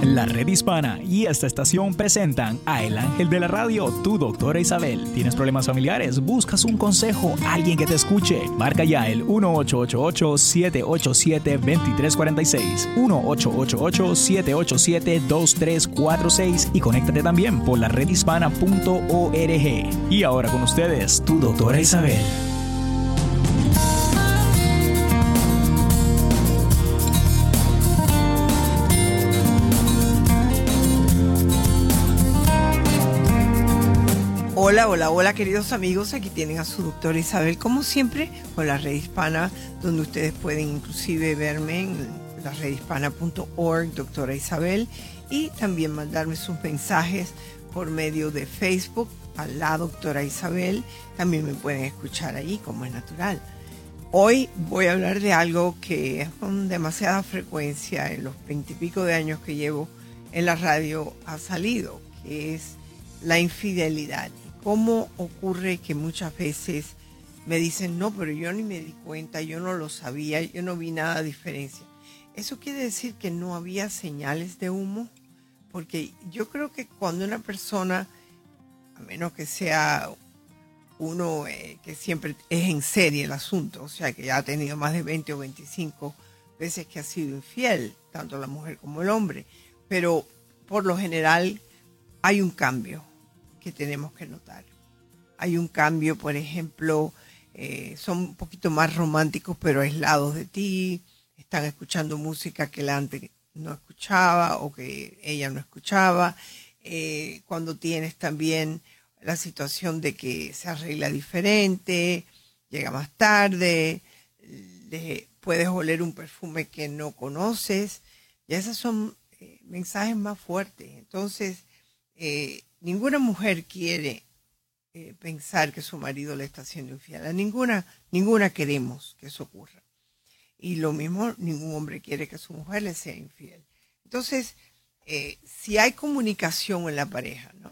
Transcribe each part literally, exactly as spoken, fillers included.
La Red Hispana y esta estación presentan a El Ángel de la Radio, tu doctora Isabel. ¿Tienes problemas familiares? ¿Buscas un consejo? ¿Alguien que te escuche? Marca ya el uno ocho ocho ocho, siete ocho siete, dos tres cuatro seis, uno ocho ocho ocho, siete ocho siete, dos tres cuatro seis y conéctate también por la red hispana punto org. Y ahora con ustedes, tu doctora Isabel. Hola, hola, hola queridos amigos, aquí tienen a su doctora Isabel, como siempre, con la Red Hispana, donde ustedes pueden inclusive verme en la red hispana punto org, doctora Isabel, y también mandarme sus mensajes por medio de Facebook a la doctora Isabel. También me pueden escuchar allí, como es natural. Hoy voy a hablar de algo que es con demasiada frecuencia en los veintipico de años que llevo en la radio ha salido, que es la infidelidad. ¿Cómo ocurre que muchas veces me dicen, no, pero yo ni me di cuenta, yo no lo sabía, yo no vi nada de diferencia? ¿Eso quiere decir que no había señales de humo? Porque yo creo que cuando una persona, a menos que sea uno eh, que siempre es en serie el asunto, o sea, que ya ha tenido más de veinte o veinticinco veces que ha sido infiel, tanto la mujer como el hombre, pero por lo general hay un cambio que tenemos que notar. Hay un cambio, por ejemplo, eh, son un poquito más románticos, pero aislados de ti, están escuchando música que la antes no escuchaba o que ella no escuchaba. Eh, cuando tienes también la situación de que se arregla diferente, llega más tarde, le, puedes oler un perfume que no conoces, y esos son eh, mensajes más fuertes. Entonces, eh, ninguna mujer quiere eh, pensar que su marido le está haciendo infiel. A ninguna, ninguna queremos que eso ocurra. Y lo mismo, ningún hombre quiere que su mujer le sea infiel. Entonces, eh, si hay comunicación en la pareja, ¿no?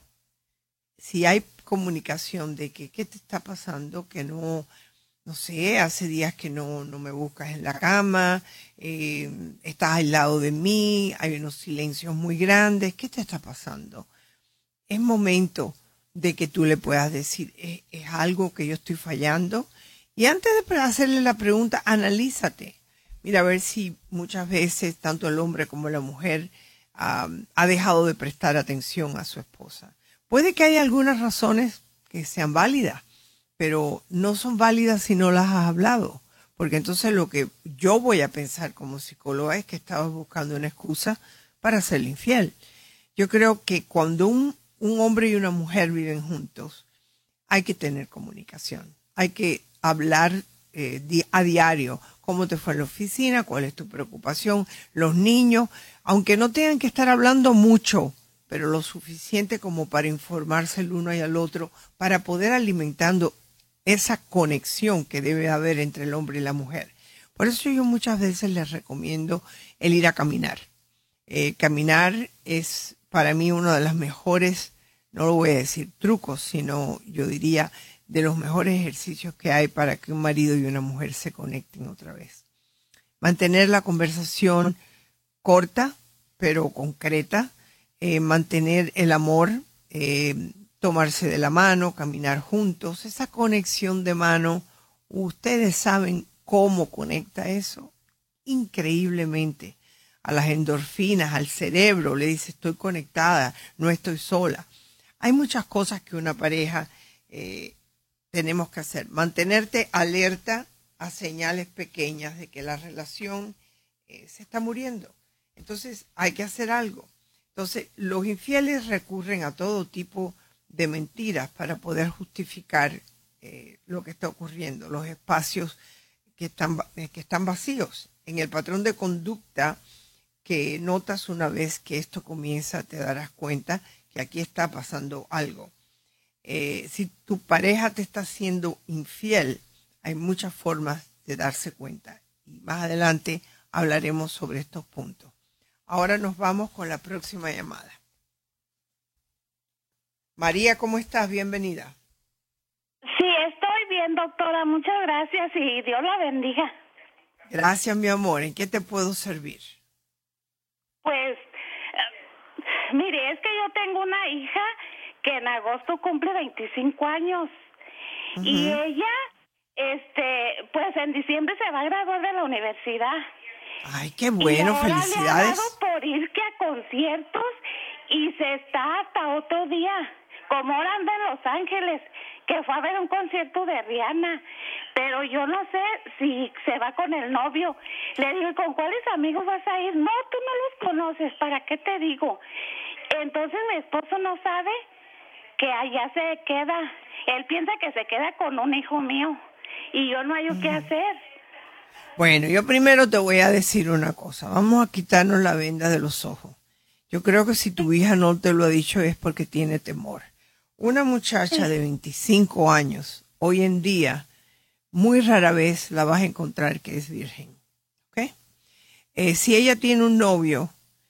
Si hay comunicación de que qué te está pasando, que no, no sé, hace días que no, no me buscas en la cama, eh, estás al lado de mí, hay unos silencios muy grandes, ¿qué te está pasando? Es momento de que tú le puedas decir, ¿es, es algo que yo estoy fallando? Y antes de hacerle la pregunta, analízate. Mira, a ver si muchas veces tanto el hombre como la mujer um, ha dejado de prestar atención a su esposa. Puede que haya algunas razones que sean válidas, pero no son válidas si no las has hablado. Porque entonces lo que yo voy a pensar como psicóloga es que estabas buscando una excusa para serle infiel. Yo creo que cuando un un hombre y una mujer viven juntos, hay que tener comunicación. Hay que hablar eh, di- a diario. ¿Cómo te fue en la oficina? ¿Cuál es tu preocupación? Los niños, aunque no tengan que estar hablando mucho, pero lo suficiente como para informarse el uno y al otro, para poder alimentando esa conexión que debe haber entre el hombre y la mujer. Por eso yo muchas veces les recomiendo el ir a caminar. Eh, caminar es para mí uno de los mejores, no lo voy a decir trucos, sino yo diría de los mejores ejercicios que hay para que un marido y una mujer se conecten otra vez. Mantener la conversación corta, pero concreta, eh, mantener el amor, eh, tomarse de la mano, caminar juntos, esa conexión de mano, ustedes saben cómo conecta eso, increíblemente. A las endorfinas, al cerebro, le dice estoy conectada, no estoy sola. Hay muchas cosas que una pareja eh, tenemos que hacer. Mantenerte alerta a señales pequeñas de que la relación eh, se está muriendo. Entonces hay que hacer algo. Entonces los infieles recurren a todo tipo de mentiras para poder justificar eh, lo que está ocurriendo, los espacios que están, eh, que están vacíos. En el patrón de conducta que notas una vez que esto comienza, te darás cuenta que aquí está pasando algo. Eh, si tu pareja te está siendo infiel, hay muchas formas de darse cuenta. Y más adelante hablaremos sobre estos puntos. Ahora nos vamos con la próxima llamada. María, ¿cómo estás? Bienvenida. Sí, estoy bien, doctora. Muchas gracias y Dios la bendiga. Gracias, mi amor. ¿En qué te puedo servir? Pues Mire, es que yo tengo una hija que en agosto cumple veinticinco años. Uh-huh. Y ella, este, pues en diciembre se va a graduar de la universidad. Ay, qué bueno, y felicidades. Le ha dado por ir que a conciertos y se está hasta otro día. Como ahora anda en Los Ángeles, que fue a ver un concierto de Rihanna. Pero yo no sé si se va con el novio. Le digo, ¿con cuáles amigos vas a ir? No, tú no los conoces, ¿para qué te digo? Entonces mi esposo no sabe que allá se queda. Él piensa que se queda con un hijo mío y yo no hay mm. qué hacer. Bueno, yo primero te voy a decir una cosa. Vamos a quitarnos la venda de los ojos. Yo creo que si tu hija no te lo ha dicho es porque tiene temor. Una muchacha de veinticinco años, hoy en día, muy rara vez la vas a encontrar que es virgen. ¿Ok? Eh, si ella tiene un novio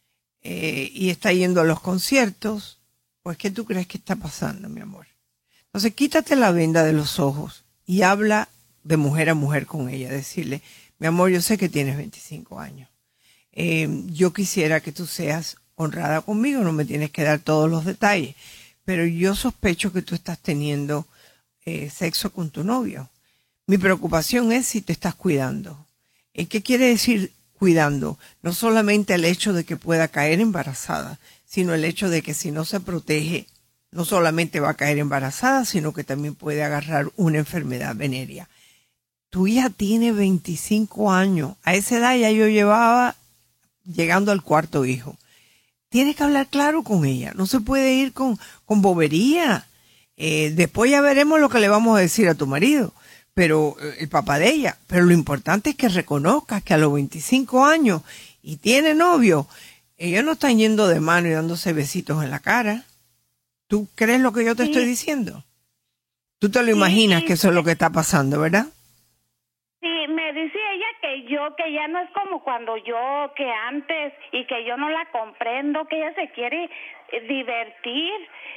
eh, y está yendo a los conciertos, pues ¿qué tú crees que está pasando, mi amor? Entonces quítate la venda de los ojos y habla de mujer a mujer con ella. Decirle, mi amor, yo sé que tienes veinticinco años. Eh, yo quisiera que tú seas honrada conmigo, no me tienes que dar todos los detalles. Pero yo sospecho que tú estás teniendo eh, sexo con tu novio. Mi preocupación es si te estás cuidando. ¿Y qué quiere decir cuidando? No solamente el hecho de que pueda caer embarazada, sino el hecho de que si no se protege, no solamente va a caer embarazada, sino que también puede agarrar una enfermedad venérea. Tu hija tiene veinticinco años. A esa edad ya yo llevaba llegando al cuarto hijo. Tienes que hablar claro con ella. No se puede ir con, con bobería. Eh, después ya veremos lo que le vamos a decir a tu marido, pero eh, el papá de ella. Pero lo importante es que reconozcas que a los veinticinco años y tiene novio, ellos no están yendo de mano y dándose besitos en la cara. ¿Tú crees lo que yo te sí. estoy diciendo? Tú te lo sí, imaginas sí, que eso es lo que está pasando, ¿verdad? Sí, me dice ella que yo, que ya no es como cuando yo, que antes, y que yo no la comprendo, que ella se quiere divertir.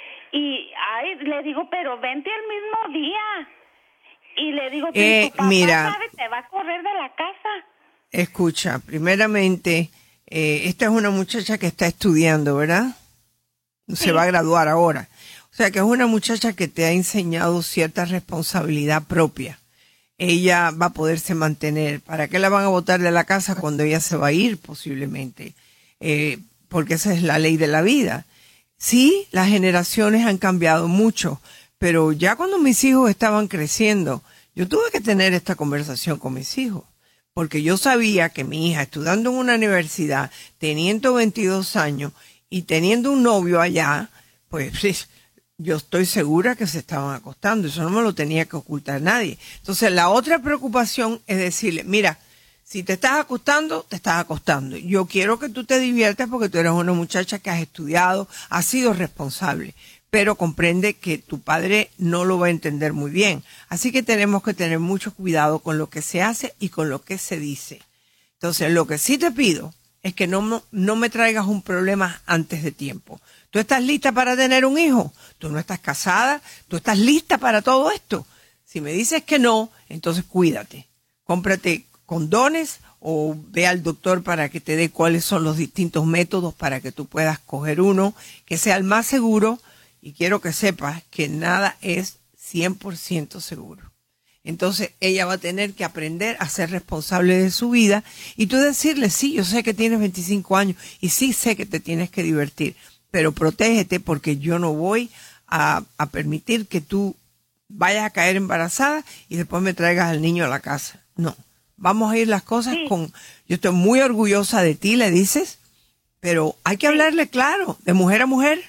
Y, ay, le digo, pero vente el mismo día. Y le digo, que eh, tu papá mira, sabe, te va a correr de la casa. Escucha, primeramente, eh, esta es una muchacha que está estudiando, ¿verdad? Se sí. va a graduar ahora. O sea, que es una muchacha que te ha enseñado cierta responsabilidad propia. Ella va a poderse mantener. ¿Para qué la van a botar de la casa cuando ella se va a ir posiblemente? Eh, porque esa es la ley de la vida. Sí, las generaciones han cambiado mucho, pero ya cuando mis hijos estaban creciendo, yo tuve que tener esta conversación con mis hijos, porque yo sabía que mi hija, estudiando en una universidad, teniendo veintidós años y teniendo un novio allá, pues yo estoy segura que se estaban acostando. Eso no me lo tenía que ocultar nadie. Entonces, la otra preocupación es decirle, mira, si te estás acostando, te estás acostando. Yo quiero que tú te diviertas porque tú eres una muchacha que has estudiado, has sido responsable, pero comprende que tu padre no lo va a entender muy bien. Así que tenemos que tener mucho cuidado con lo que se hace y con lo que se dice. Entonces, lo que sí te pido es que no, no me traigas un problema antes de tiempo. ¿Tú estás lista para tener un hijo? ¿Tú no estás casada? ¿Tú estás lista para todo esto? Si me dices que no, entonces cuídate. Cómprate condones o ve al doctor para que te dé cuáles son los distintos métodos para que tú puedas coger uno que sea el más seguro. Y quiero que sepas que nada es cien por ciento seguro. Entonces ella va a tener que aprender a ser responsable de su vida y tú decirle, sí, yo sé que tienes veinticinco años y sí sé que te tienes que divertir, pero protégete porque yo no voy a, a permitir que tú vayas a caer embarazada y después me traigas al niño a la casa. No, vamos a ir las cosas sí. con, yo estoy muy orgullosa de ti, le dices, pero hay que sí. hablarle claro, de mujer a mujer.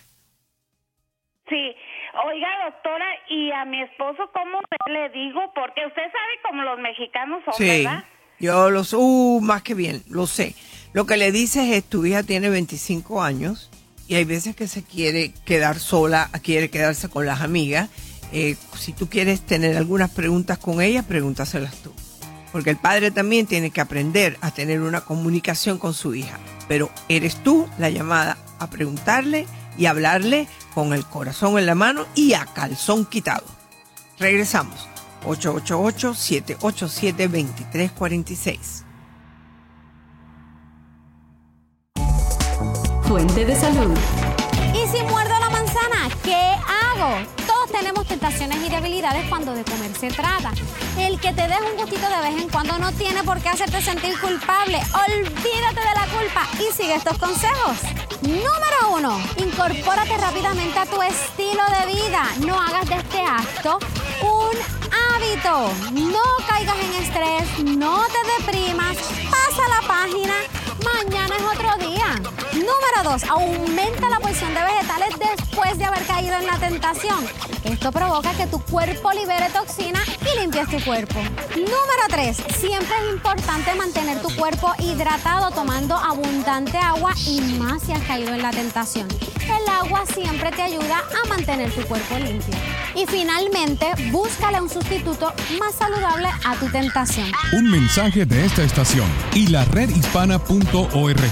Sí. Oiga, doctora, y a mi esposo, ¿cómo le digo? Porque usted sabe cómo los mexicanos son, sí, ¿verdad? Yo lo sé, uh, más que bien, lo sé. Lo que le dices es, tu hija tiene veinticinco años y hay veces que se quiere quedar sola, quiere quedarse con las amigas. Eh, si tú quieres tener algunas preguntas con ella, pregúntaselas tú. Porque el padre también tiene que aprender a tener una comunicación con su hija. Pero eres tú la llamada a preguntarle y hablarle con el corazón en la mano y a calzón quitado. Regresamos. ocho ocho ocho, siete ocho siete, dos tres cuatro seis. Fuente de salud. ¿Y si muerdo la manzana? ¿Qué hago? Todos tenemos tentaciones y debilidades cuando de comer se trata. El que te deje un gustito de vez en cuando no tiene por qué hacerte sentir culpable. Olvídate de la culpa y sigue estos consejos. Número uno, incorpórate rápidamente a tu estilo de vida. No hagas de este acto un hábito. No caigas en estrés, no te deprimas, pasa la página. Mañana es otro día. Número dos, aumenta la porción de vegetales después de haber caído en la tentación. Esto provoca que tu cuerpo libere toxina y limpies tu cuerpo. Número tres, siempre es importante mantener tu cuerpo hidratado tomando abundante agua y más si has caído en la tentación. El agua siempre te ayuda a mantener tu cuerpo limpio. Y finalmente, búscale un sustituto más saludable a tu tentación. Un mensaje de esta estación y la red hispana punto org.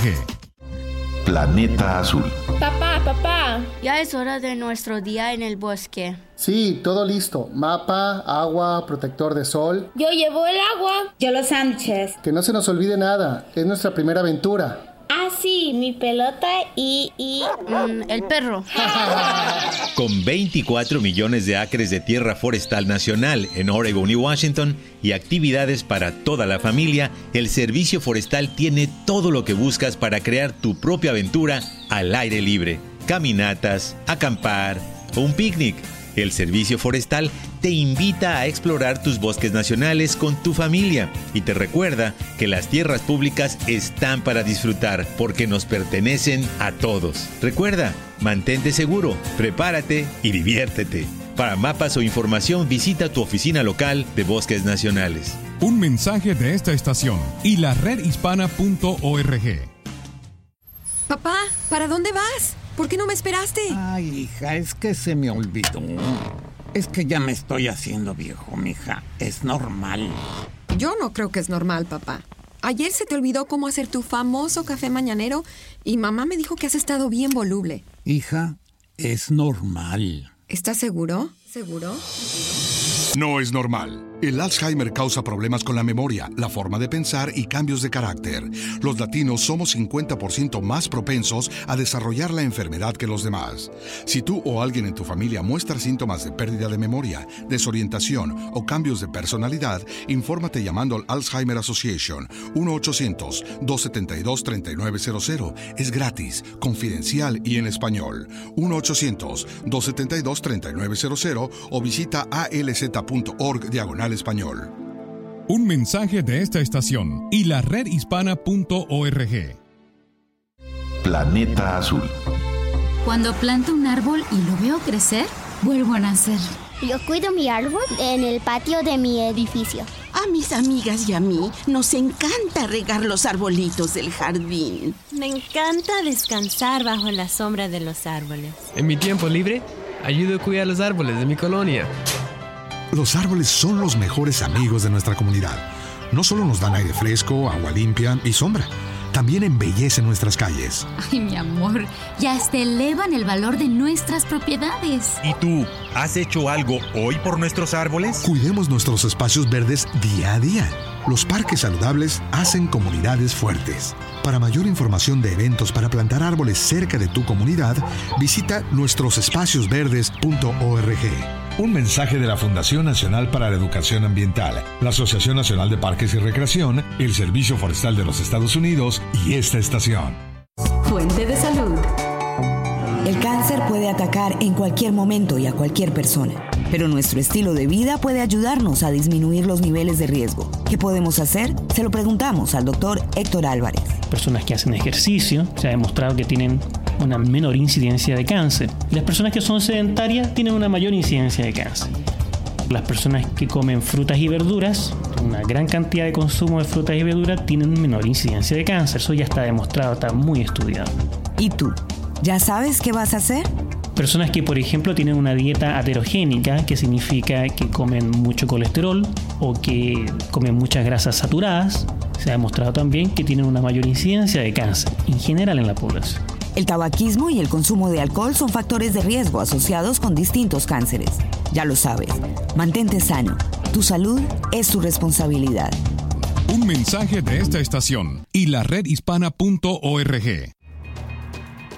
Planeta Azul. Papá, papá, ya es hora de nuestro día en el bosque. Sí, todo listo. Mapa, agua, protector de sol. Yo llevo el agua. Yo los Sánchez. Que no se nos olvide nada. Es nuestra primera aventura. Ah, sí, mi pelota y... y... Mm, el perro. Con veinticuatro millones de acres de tierra forestal nacional en Oregon y Washington y actividades para toda la familia, el Servicio Forestal tiene todo lo que buscas para crear tu propia aventura al aire libre. Caminatas, acampar o un picnic. El Servicio Forestal te invita a explorar tus bosques nacionales con tu familia y te recuerda que las tierras públicas están para disfrutar porque nos pertenecen a todos. Recuerda, mantente seguro, prepárate y diviértete. Para mapas o información visita tu oficina local de Bosques Nacionales. Un mensaje de esta estación y la red hispana punto org. Papá, ¿para dónde vas? ¿Por qué no me esperaste? Ay, hija, es que se me olvidó. Es que ya me estoy haciendo viejo, mija. Es normal. Yo no creo que es normal, papá. Ayer se te olvidó cómo hacer tu famoso café mañanero y mamá me dijo que has estado bien voluble. Hija, es normal. ¿Estás seguro? ¿Seguro? No es normal. El Alzheimer causa problemas con la memoria, la forma de pensar y cambios de carácter. Los latinos somos cincuenta por ciento más propensos a desarrollar la enfermedad que los demás. Si tú o alguien en tu familia muestra síntomas de pérdida de memoria, desorientación o cambios de personalidad, infórmate llamando al Alzheimer Association uno ochocientos, dos setenta y dos, treinta y nueve cero cero. Es gratis, confidencial y en español. uno ochocientos, dos setenta y dos, treinta y nueve cero cero o visita a l z punto org diagonal español. Un mensaje de esta estación y la red hispana punto org. Planeta Azul. Cuando planto un árbol y lo veo crecer, vuelvo a nacer. Yo cuido mi árbol en el patio de mi edificio. A mis amigas y a mí nos encanta regar los arbolitos del jardín. Me encanta descansar bajo la sombra de los árboles. En mi tiempo libre, ayudo a cuidar los árboles de mi colonia. Los árboles son los mejores amigos de nuestra comunidad. No solo nos dan aire fresco, agua limpia y sombra, también embellecen nuestras calles. Ay, mi amor, ya hasta elevan el valor de nuestras propiedades. ¿Y tú, has hecho algo hoy por nuestros árboles? Cuidemos nuestros espacios verdes día a día. Los parques saludables hacen comunidades fuertes. Para mayor información de eventos para plantar árboles cerca de tu comunidad, visita nuestros espacios verdes punto org. Un mensaje de la Fundación Nacional para la Educación Ambiental, la Asociación Nacional de Parques y Recreación, el Servicio Forestal de los Estados Unidos y esta estación. Fuente de salud. El cáncer puede atacar en cualquier momento y a cualquier persona, pero nuestro estilo de vida puede ayudarnos a disminuir los niveles de riesgo. ¿Qué podemos hacer? Se lo preguntamos al doctor Héctor Álvarez. Personas que hacen ejercicio, se ha demostrado que tienen una menor incidencia de cáncer. Y las personas que son sedentarias tienen una mayor incidencia de cáncer. Las personas que comen frutas y verduras, una gran cantidad de consumo de frutas y verduras, tienen menor incidencia de cáncer. Eso ya está demostrado, está muy estudiado. ¿Y tú? ¿Ya sabes qué vas a hacer? Personas que, por ejemplo, tienen una dieta aterogénica, que significa que comen mucho colesterol o que comen muchas grasas saturadas, se ha demostrado también que tienen una mayor incidencia de cáncer en general en la población. El tabaquismo y el consumo de alcohol son factores de riesgo asociados con distintos cánceres. Ya lo sabes, mantente sano. Tu salud es tu responsabilidad. Un mensaje de esta estación y la red hispana punto org.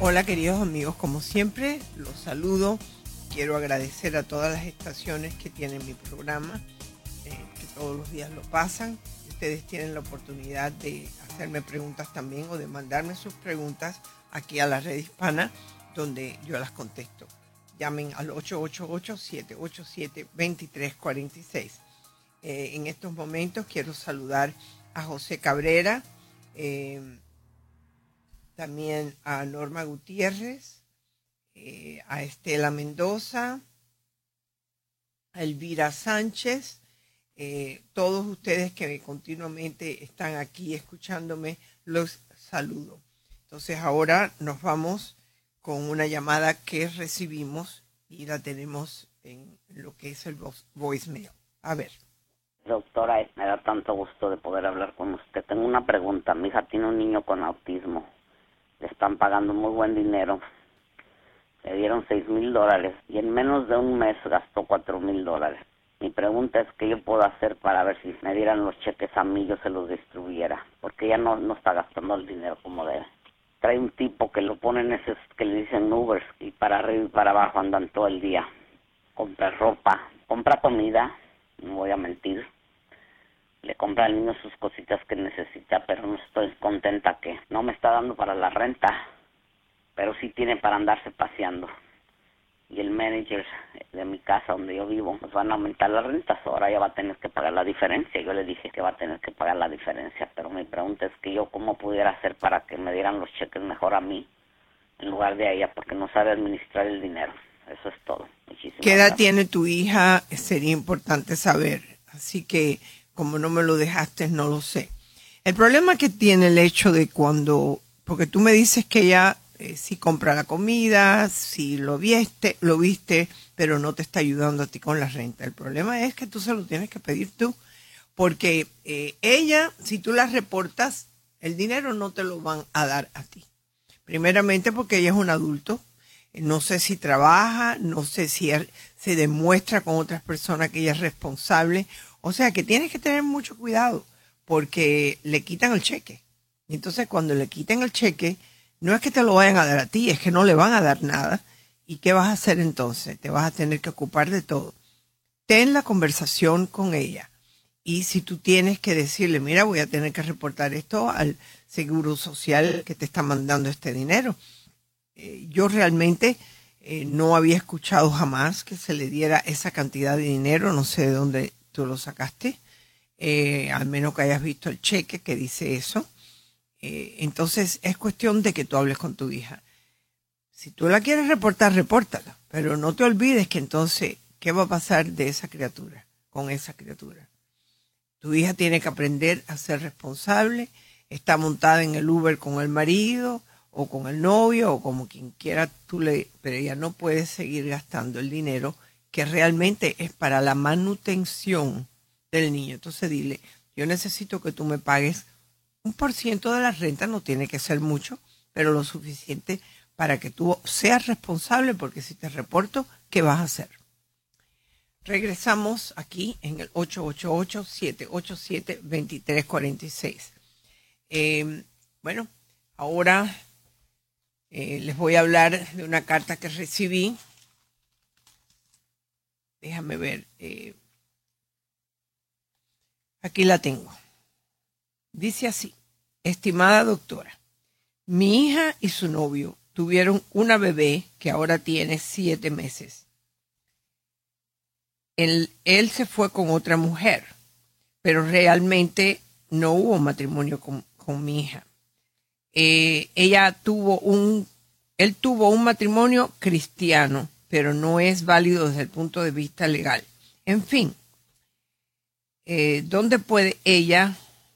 Hola queridos amigos, como siempre los saludo. Quiero agradecer a todas las estaciones que tienen mi programa, eh, que todos los días lo pasan. Ustedes tienen la oportunidad de hacerme preguntas también o de mandarme sus preguntas aquí a la Red Hispana, donde yo las contesto. Llamen al ocho ocho ocho, siete ocho siete, dos tres cuatro seis. Eh, en estos momentos quiero saludar a José Cabrera, eh, también a Norma Gutiérrez, eh, a Estela Mendoza, a Elvira Sánchez, eh, todos ustedes que continuamente están aquí escuchándome, los saludo. Entonces ahora nos vamos con una llamada que recibimos y la tenemos en lo que es el voicemail. A ver. Doctora, me da tanto gusto de poder hablar con usted. Tengo una pregunta. Mi hija tiene un niño con autismo. Le están pagando muy buen dinero. Le dieron seis mil dólares y en menos de un mes gastó cuatro mil dólares. Mi pregunta es qué yo puedo hacer para ver si me dieran los cheques a mí, yo se los distribuyera, porque ella no, no está gastando el dinero como debe. Trae un tipo que lo ponen esos que le dicen Ubers y para arriba y para abajo andan todo el día. Compra ropa, compra comida, no voy a mentir. Le compra al niño sus cositas que necesita, pero no estoy contenta que no me está dando para la renta, pero sí tiene para andarse paseando. Y el manager de mi casa donde yo vivo, pues van a aumentar las rentas, ahora ya va a tener que pagar la diferencia. Yo le dije que va a tener que pagar la diferencia, pero mi pregunta es que yo cómo pudiera hacer para que me dieran los cheques mejor a mí en lugar de a ella, porque no sabe administrar el dinero. Eso es todo. Muchísimas ¿Qué edad gracias. tiene tu hija? Sería importante saber, así que como no me lo dejaste, no lo sé. El problema que tiene el hecho de cuando, porque tú me dices que ella eh, sí compra la comida, sí lo viste, lo viste, pero no te está ayudando a ti con la renta. El problema es que tú se lo tienes que pedir tú, porque eh, ella, si tú la reportas, el dinero no te lo van a dar a ti. Primeramente porque ella es un adulto, no sé si trabaja, no sé si se demuestra con otras personas que ella es responsable. O sea que tienes que tener mucho cuidado porque le quitan el cheque. Y entonces cuando le quiten el cheque, no es que te lo vayan a dar a ti, es que no le van a dar nada. ¿Y qué vas a hacer entonces? Te vas a tener que ocupar de todo. Ten la conversación con ella. Y si tú tienes que decirle, mira, voy a tener que reportar esto al Seguro Social que te está mandando este dinero. Eh, yo realmente eh, no había escuchado jamás que se le diera esa cantidad de dinero, no sé de dónde tú lo sacaste, eh, al menos que hayas visto el cheque que dice eso. Eh, entonces es cuestión de que tú hables con tu hija. Si tú la quieres reportar, repórtala, pero no te olvides que entonces, ¿qué va a pasar de esa criatura, con esa criatura? Tu hija tiene que aprender a ser responsable, está montada en el Uber con el marido o con el novio o como quien quiera tú le, pero ella no puede seguir gastando el dinero que realmente es para la manutención del niño. Entonces dile, yo necesito que tú me pagues un por ciento de la renta, no tiene que ser mucho, pero lo suficiente para que tú seas responsable, porque si te reporto, ¿qué vas a hacer? Regresamos aquí en el ocho ocho ocho, siete ocho siete, dos tres cuatro seis. Eh, bueno, ahora eh, les voy a hablar de una carta que recibí. Déjame ver. Eh, aquí la tengo. Dice así: estimada doctora, mi hija y su novio tuvieron una bebé que ahora tiene siete meses. Él, él se fue con otra mujer, pero realmente no hubo matrimonio con, con mi hija. Eh, ella tuvo un, él tuvo un matrimonio cristiano, pero no es válido desde el punto de vista legal. En fin, eh, ¿dónde puede ella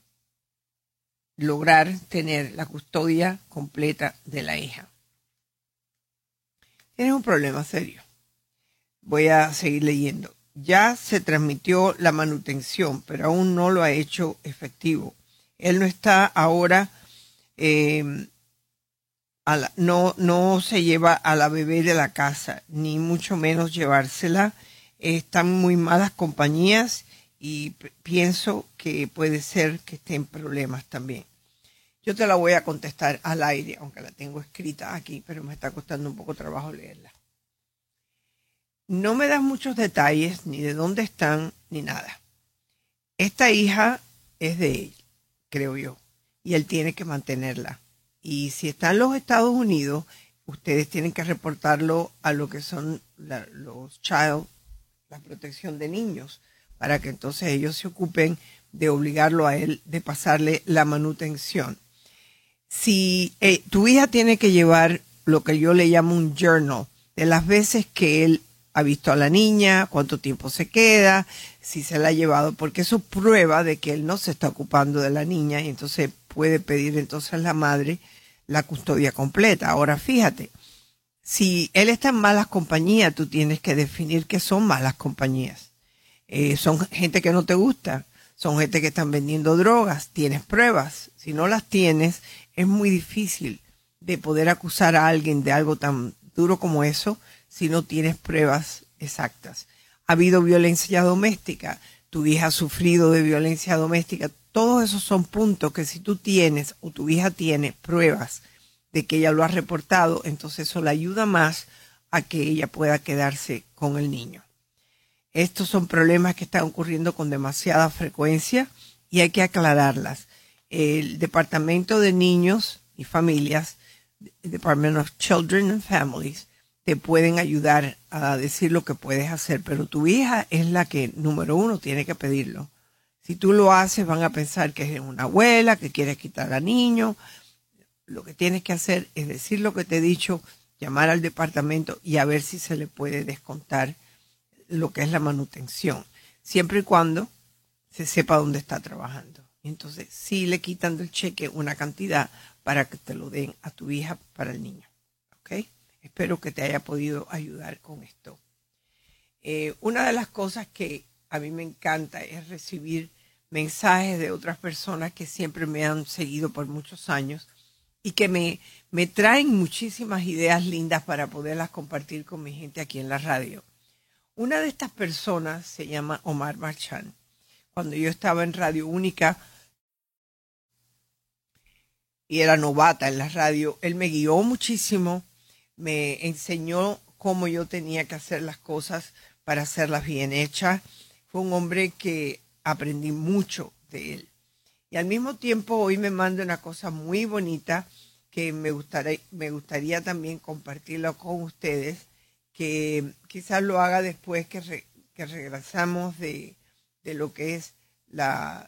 lograr tener la custodia completa de la hija? Tienes un problema serio. Voy a seguir leyendo. Ya se transmitió la manutención, pero aún no lo ha hecho efectivo. Él no está ahora, eh, a la, no, no se lleva a la bebé de la casa, ni mucho menos llevársela. Están muy malas compañías y p- pienso que puede ser que esté en problemas también. Yo te la voy a contestar al aire, aunque la tengo escrita aquí, pero me está costando un poco trabajo leerla. No me das muchos detalles, ni de dónde están, ni nada. Esta hija es de él, creo yo, y él tiene que mantenerla. Y si está en los Estados Unidos, ustedes tienen que reportarlo a lo que son la, los child, la protección de niños, para que entonces ellos se ocupen de obligarlo a él, de pasarle la manutención. Si eh, tu hija tiene que llevar lo que yo le llamo un journal, de las veces que él ha visto a la niña, cuánto tiempo se queda, si se la ha llevado, porque eso prueba de que él no se está ocupando de la niña y entonces puede pedir entonces a la madre la custodia completa. Ahora fíjate, si él está en malas compañías, tú tienes que definir qué son malas compañías. Eh, son gente que no te gusta, son gente que están vendiendo drogas, tienes pruebas. Si no las tienes, es muy difícil de poder acusar a alguien de algo tan duro como eso si no tienes pruebas exactas. Ha habido violencia doméstica, tu hija ha sufrido de violencia doméstica. Todos esos son puntos que si tú tienes o tu hija tiene pruebas de que ella lo ha reportado, entonces eso le ayuda más a que ella pueda quedarse con el niño. Estos son problemas que están ocurriendo con demasiada frecuencia y hay que aclararlas. El Departamento de Niños y Familias, Department of Children and Families, te pueden ayudar a decir lo que puedes hacer, pero tu hija es la que, número uno, tiene que pedirlo. Si tú lo haces, van a pensar que es una abuela, que quieres quitar al niño. Lo que tienes que hacer es decir lo que te he dicho, llamar al departamento y a ver si se le puede descontar lo que es la manutención, siempre y cuando se sepa dónde está trabajando. Entonces, sí le quitan del cheque una cantidad para que te lo den a tu hija para el niño. ¿Ok? Espero que te haya podido ayudar con esto. Eh, una de las cosas que a mí me encanta es recibir mensajes de otras personas que siempre me han seguido por muchos años y que me, me traen muchísimas ideas lindas para poderlas compartir con mi gente aquí en la radio. Una de estas personas se llama Omar Marchán. Cuando yo estaba en Radio Única y era novata en la radio, él me guió muchísimo, me enseñó cómo yo tenía que hacer las cosas para hacerlas bien hechas. Fue un hombre que aprendí mucho de él. Y al mismo tiempo hoy me manda una cosa muy bonita que me gustaría, me gustaría también compartirlo con ustedes, que quizás lo haga después que, re, que regresamos de, de lo que es la,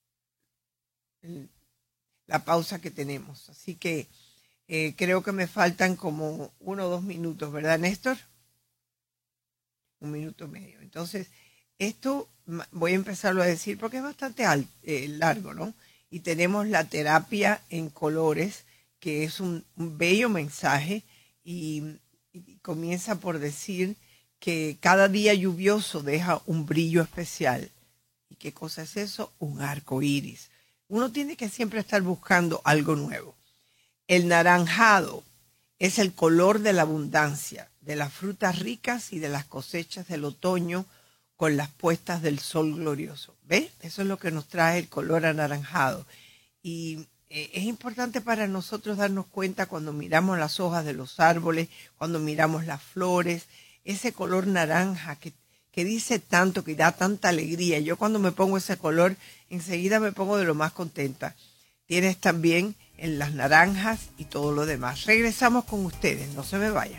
la pausa que tenemos. Así que eh, creo que me faltan como uno o dos minutos, ¿verdad, Néstor? Un minuto y medio. Entonces, esto voy a empezarlo a decir porque es bastante alto, eh, largo, ¿no? Y tenemos la terapia en colores, que es un, un bello mensaje y, y comienza por decir que cada día lluvioso deja un brillo especial. ¿Y qué cosa es eso? Un arco iris. Uno tiene que siempre estar buscando algo nuevo. El naranjado es el color de la abundancia, de las frutas ricas y de las cosechas del otoño con las puestas del sol glorioso. ¿Ves? Eso es lo que nos trae el color anaranjado. Y eh, es importante para nosotros darnos cuenta cuando miramos las hojas de los árboles, cuando miramos las flores, ese color naranja que, que dice tanto, que da tanta alegría. Yo cuando me pongo ese color, enseguida me pongo de lo más contenta. Tienes también en las naranjas y todo lo demás. Regresamos con ustedes, no se me vayan.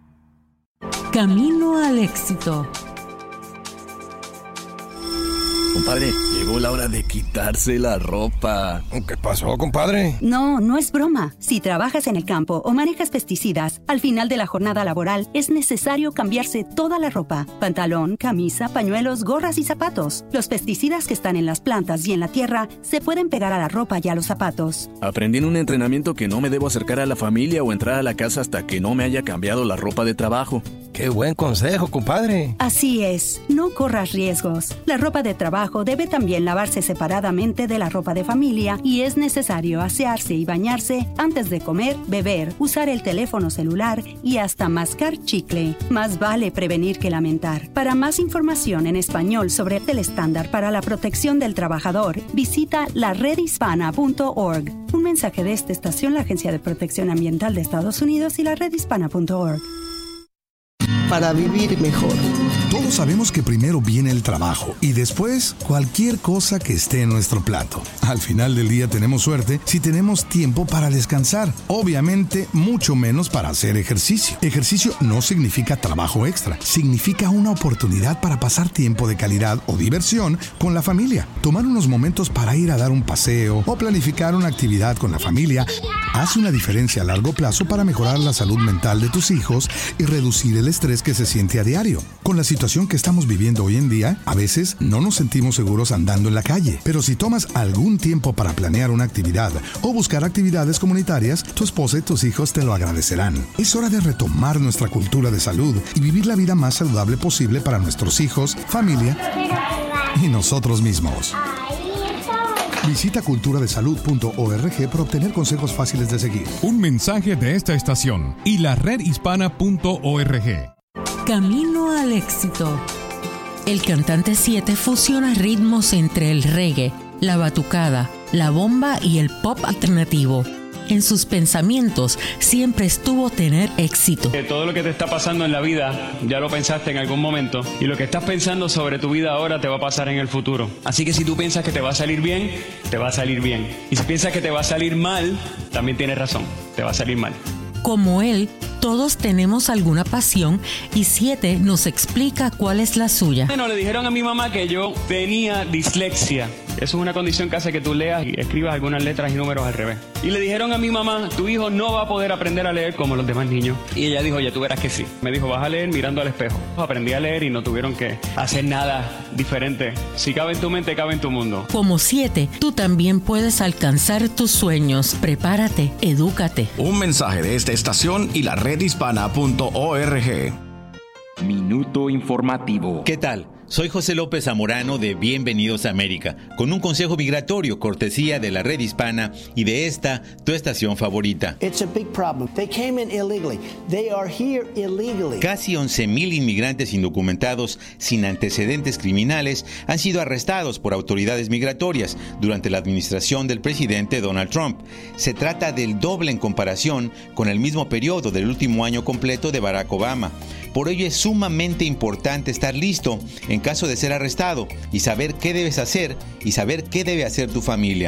Camino al éxito. Compadre, llegó la hora de quitarse la ropa. ¿Qué pasó, compadre? No, no es broma. Si trabajas en el campo o manejas pesticidas, al final de la jornada laboral es necesario cambiarse toda la ropa. Pantalón, camisa, pañuelos, gorras y zapatos. Los pesticidas que están en las plantas y en la tierra se pueden pegar a la ropa y a los zapatos. Aprendí en un entrenamiento que no me debo acercar a la familia o entrar a la casa hasta que no me haya cambiado la ropa de trabajo. ¡Qué buen consejo, compadre! Así es, no corras riesgos. La ropa de trabajo debe también lavarse separadamente de la ropa de familia y es necesario asearse y bañarse antes de comer, beber, usar el teléfono celular y hasta mascar chicle. Más vale prevenir que lamentar. Para más información en español sobre el estándar para la protección del trabajador, visita la red hispana punto org. Un mensaje de esta estación, la Agencia de Protección Ambiental de Estados Unidos y la red hispana punto org. Para vivir mejor. Todos sabemos que primero viene el trabajo y después cualquier cosa que esté en nuestro plato. Al final del día tenemos suerte si tenemos tiempo para descansar. Obviamente, mucho menos para hacer ejercicio. Ejercicio no significa trabajo extra. Significa una oportunidad para pasar tiempo de calidad o diversión con la familia. Tomar unos momentos para ir a dar un paseo o planificar una actividad con la familia hace una diferencia a largo plazo para mejorar la salud mental de tus hijos y reducir el estrés que se siente a diario. Con la situación que estamos viviendo hoy en día, a veces no nos sentimos seguros andando en la calle. Pero si tomas algún tiempo para planear una actividad o buscar actividades comunitarias, tu esposa y tus hijos te lo agradecerán. Es hora de retomar nuestra cultura de salud y vivir la vida más saludable posible para nuestros hijos, familia y nosotros mismos. Visita cultura de salud punto org para obtener consejos fáciles de seguir. Un mensaje de esta estación y la red hispana punto org. Camino al éxito. El cantante siete fusiona ritmos entre el reggae, la batucada, la bomba y el pop alternativo. En sus pensamientos siempre estuvo tener éxito. Todo lo que te está pasando en la vida, ya lo pensaste en algún momento. Y lo que estás pensando sobre tu vida ahora te va a pasar en el futuro. Así que si tú piensas que te va a salir bien, te va a salir bien. Y si piensas que te va a salir mal, también tienes razón, te va a salir mal. Como él, todos tenemos alguna pasión y siete nos explica cuál es la suya. Bueno, le dijeron a mi mamá que yo tenía dislexia. Eso es una condición que hace que tú leas y escribas algunas letras y números al revés. Y le dijeron a mi mamá, tu hijo no va a poder aprender a leer como los demás niños. Y ella dijo, ya tú verás que sí. Me dijo, vas a leer mirando al espejo. Aprendí a leer y no tuvieron que hacer nada diferente. Si cabe en tu mente, cabe en tu mundo. Como siete, tú también puedes alcanzar tus sueños. Prepárate, edúcate. Un mensaje de esta estación y la red hispana punto org. Minuto informativo. ¿Qué tal? Soy José López Zamorano de Bienvenidos a América, con un consejo migratorio cortesía de la red hispana y de esta, tu estación favorita. It's a big problem. They came in illegally. They are here illegally. Casi once mil inmigrantes indocumentados sin antecedentes criminales han sido arrestados por autoridades migratorias durante la administración del presidente Donald Trump. Se trata del doble en comparación con el mismo periodo del último año completo de Barack Obama. Por ello es sumamente importante estar listo en caso de ser arrestado y saber qué debes hacer y saber qué debe hacer tu familia.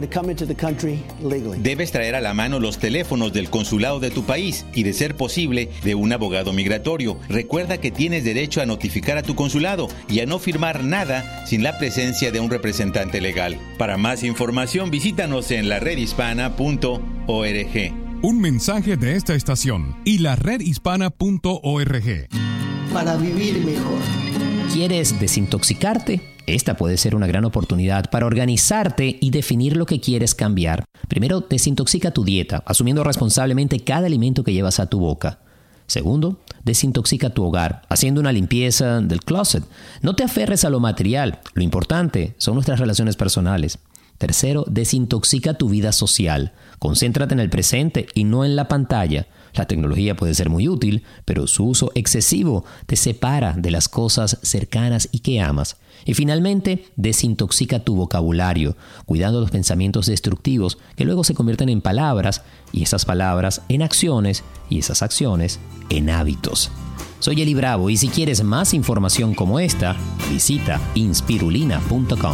Debes traer a la mano los teléfonos del consulado de tu país y, de ser posible, de un abogado migratorio. Recuerda que tienes derecho a notificar a tu consulado y a no firmar nada sin la presencia de un representante legal. Para más información, visítanos en la red hispana punto org. Un mensaje de esta estación y la red hispana punto org. Para vivir mejor. ¿Quieres desintoxicarte? Esta puede ser una gran oportunidad para organizarte y definir lo que quieres cambiar. Primero, desintoxica tu dieta, asumiendo responsablemente cada alimento que llevas a tu boca. Segundo, desintoxica tu hogar, haciendo una limpieza del closet. No te aferres a lo material. Lo importante son nuestras relaciones personales. Tercero, desintoxica tu vida social. Concéntrate en el presente y no en la pantalla. La tecnología puede ser muy útil, pero su uso excesivo te separa de las cosas cercanas y que amas. Y finalmente, desintoxica tu vocabulario, cuidando los pensamientos destructivos que luego se convierten en palabras, y esas palabras en acciones, y esas acciones en hábitos. Soy Eli Bravo, y si quieres más información como esta, visita inspirulina punto com.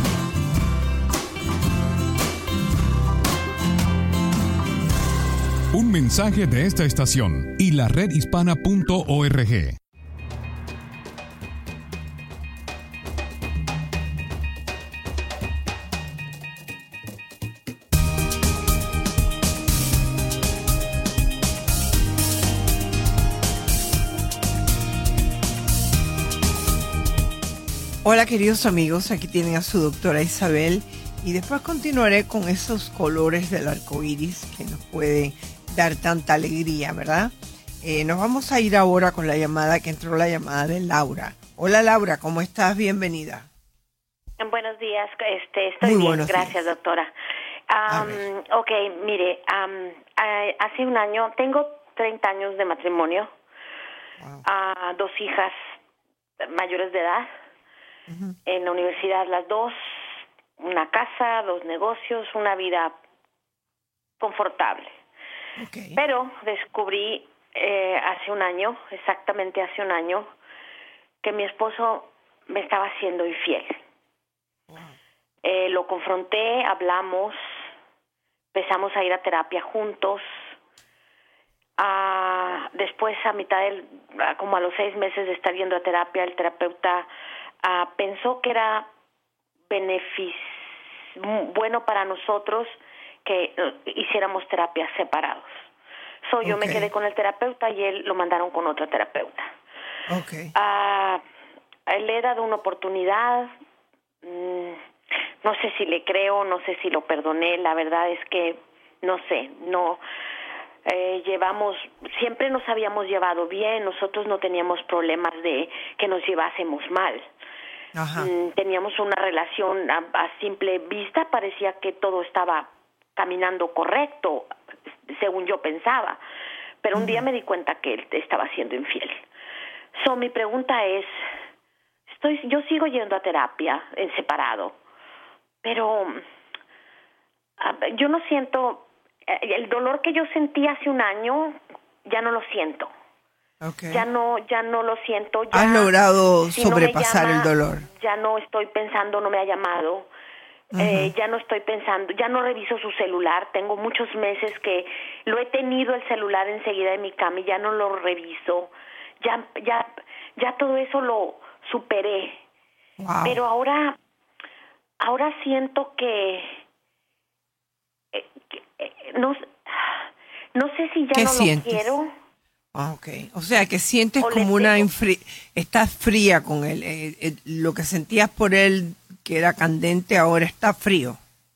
Un mensaje de esta estación y la red hispana punto org. Hola queridos amigos, aquí tienen a su doctora Isabel y después continuaré con esos colores del arco iris que nos pueden dar tanta alegría, ¿verdad? Eh, nos vamos a ir ahora con la llamada que entró, la llamada de Laura. Hola Laura, ¿cómo estás? Bienvenida. Buenos días, este, estoy Muy bien, buenos gracias días. doctora. Um, ok, mire, um, uh, hace un año, tengo treinta años de matrimonio, wow. uh, dos hijas mayores de edad, uh-huh. en la universidad las dos, una casa, dos negocios, una vida confortable. Okay. Pero descubrí eh, hace un año, exactamente hace un año, que mi esposo me estaba haciendo infiel. Wow. Eh, lo confronté, hablamos, empezamos a ir a terapia juntos. Ah, después, a mitad del, como a los seis meses de estar yendo a terapia, el terapeuta ah, pensó que era beneficio bueno para nosotros que uh, hiciéramos terapias separados. So, okay. Yo me quedé con el terapeuta y él lo mandaron con otra terapeuta. Okay. Ah, le he dado una oportunidad. Mm, no sé si le creo, no sé si lo perdoné. La verdad es que no sé, no. Eh, llevamos, siempre nos habíamos llevado bien, nosotros no teníamos problemas de que nos llevásemos mal. Ajá. Mm, teníamos una relación a, a simple vista, parecía que todo estaba caminando correcto, según yo pensaba, pero un uh-huh. día me di cuenta que él estaba siendo infiel. So, mi pregunta es, estoy, yo sigo yendo a terapia en separado, pero uh, yo no siento... El dolor que yo sentí hace un año, ya no lo siento. Okay. Ya no, ya no lo siento. Ya, Has logrado si sobrepasar no me llama, el dolor. Ya no estoy pensando, no me ha llamado. Uh-huh. Eh, ya no estoy pensando, ya no reviso su celular. Tengo muchos meses que lo he tenido el celular enseguida de mi cama y ya no lo reviso. Ya, ya, ya todo eso lo superé. Wow. Pero ahora, ahora siento que No, no sé si ya ¿Qué no sientes? lo quiero. Okay, o sea que sientes o como una infri- estás fría con él. Eh, eh, lo que sentías por él que era candente ahora está frío.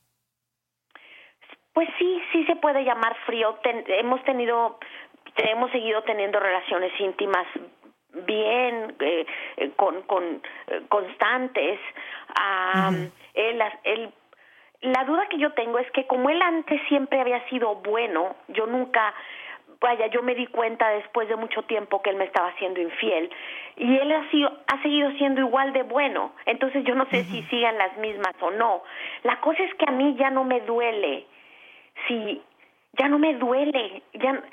Pues sí, sí se puede llamar frío. Ten, hemos tenido, hemos seguido teniendo relaciones íntimas bien, eh, con, con eh, constantes. Um, uh-huh. Él, él La duda que yo tengo es que como él antes siempre había sido bueno, yo nunca, vaya, yo me di cuenta después de mucho tiempo que él me estaba haciendo infiel y él ha, sido, ha seguido siendo igual de bueno, entonces yo no sé uh-huh. si sigan las mismas o no. La cosa es que a mí ya no me duele, si ya no me duele, ya...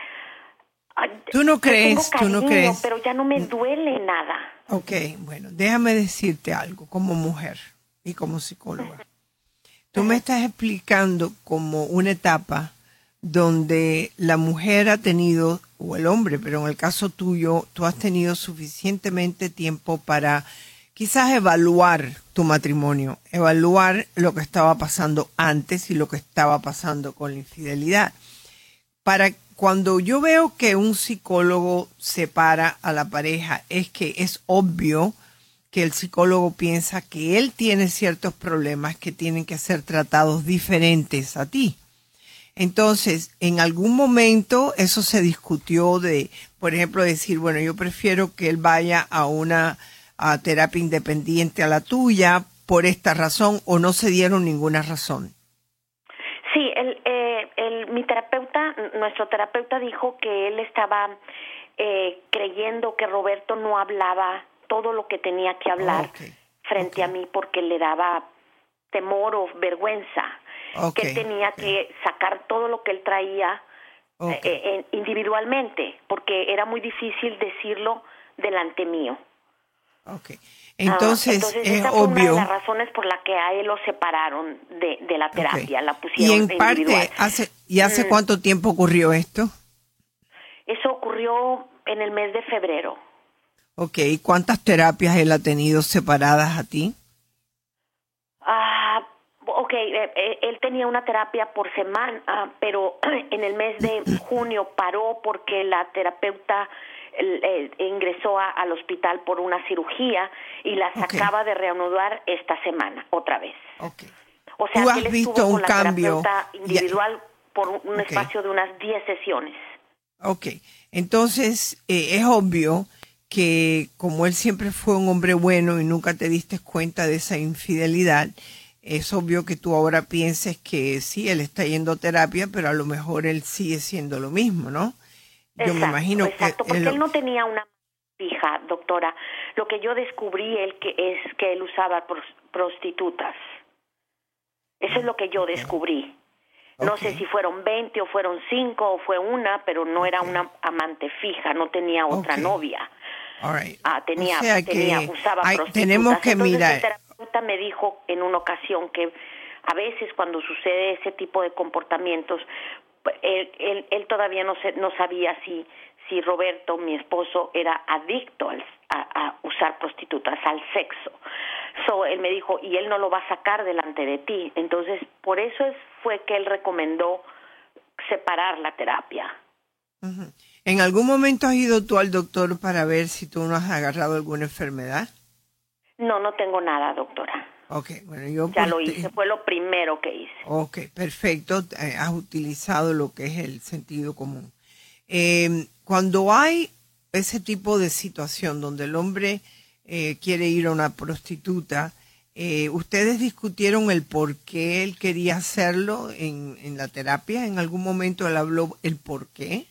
Tú no crees, cariño, tú no crees. Pero ya no me duele nada. Ok, bueno, déjame decirte algo como mujer y como psicóloga. Tú me estás explicando como una etapa donde la mujer ha tenido, o el hombre, pero en el caso tuyo, tú has tenido suficientemente tiempo para quizás evaluar tu matrimonio, evaluar lo que estaba pasando antes y lo que estaba pasando con la infidelidad. Para cuando yo veo que un psicólogo separa a la pareja, es que es obvio que el psicólogo piensa que él tiene ciertos problemas que tienen que ser tratados diferentes a ti. Entonces, en algún momento eso se discutió de, por ejemplo, decir, bueno, yo prefiero que él vaya a una a terapia independiente a la tuya por esta razón, o no se dieron ninguna razón. Sí, el, eh, el, mi terapeuta, nuestro terapeuta dijo que él estaba eh, creyendo que Roberto no hablaba todo lo que tenía que hablar oh, okay. frente okay. a mí porque le daba temor o vergüenza, okay. que él tenía okay. que sacar todo lo que él traía okay. eh, eh, individualmente, porque era muy difícil decirlo delante mío. Okay. Entonces, ah, entonces es esa fue obvio. Una de las razones por la que a él lo separaron de, de la terapia, okay. la pusieron y en parte, individual. hace, ¿y hace mm. cuánto tiempo ocurrió esto? Eso ocurrió en el mes de febrero. Ok, ¿cuántas terapias él ha tenido separadas a ti? Ah, ok, eh, él tenía una terapia por semana, ah, pero en el mes de junio paró porque la terapeuta el, el, ingresó a, al hospital por una cirugía y las Okay. acaba de reanudar esta semana, otra vez. Okay. O sea, ¿Tú que has él visto estuvo un con la cambio? terapeuta individual Ya. por un, un Okay. espacio de unas diez sesiones. Ok, entonces eh, es obvio que como él siempre fue un hombre bueno y nunca te diste cuenta de esa infidelidad, es obvio que tú ahora pienses que sí, él está yendo a terapia, pero a lo mejor él sigue siendo lo mismo, ¿no? Yo Exacto, me imagino exacto, que... porque él, él no tenía una fija, doctora. Lo que yo descubrí él que es que él usaba pros- prostitutas. Eso es lo que yo descubrí. No Okay. sé si fueron veinte o fueron cinco o fue una, pero no era una amante fija, no tenía otra Okay. novia. all right. Ah, tenía, O sea tenía, que usaba hay- prostitutas. tenemos que Entonces, mirar. el terapeuta me dijo en una ocasión que a veces cuando sucede ese tipo de comportamientos, él, él, él todavía no se, no sabía si si Roberto, mi esposo, era adicto al, a, a usar prostitutas, al sexo. So, él me dijo, y él no lo va a sacar delante de ti. Entonces, por eso es, fue que él recomendó separar la terapia. Uh-huh. ¿En algún momento has ido tú al doctor para ver si tú no has agarrado alguna enfermedad? No, no tengo nada, doctora. Ok, bueno, yo... Ya por lo ti- hice, fue lo primero que hice. Ok, perfecto. Eh, has utilizado lo que es el sentido común. Eh, cuando hay ese tipo de situación donde el hombre eh, quiere ir a una prostituta, eh, ¿ustedes discutieron el por qué él quería hacerlo en, en la terapia? ¿En algún momento él habló el por qué?